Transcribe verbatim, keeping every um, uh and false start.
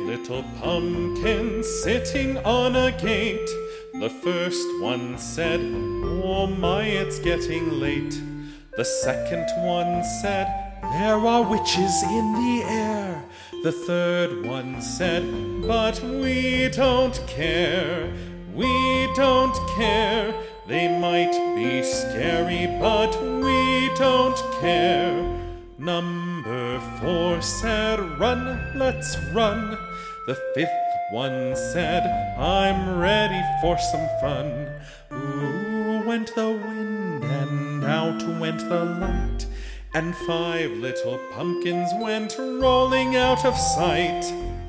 little pumpkins sitting on a gate. The first one said, "Oh my, it's getting late." The second one said, "There are witches in the air." The third one said, "But we don't care, we don't care. They might be scary, but we don't care." Number four said, "Run, let's run." The fifth one said, "I'm ready for some fun." Ooh, went the wind, and out went the light, and five little pumpkins went rolling out of sight.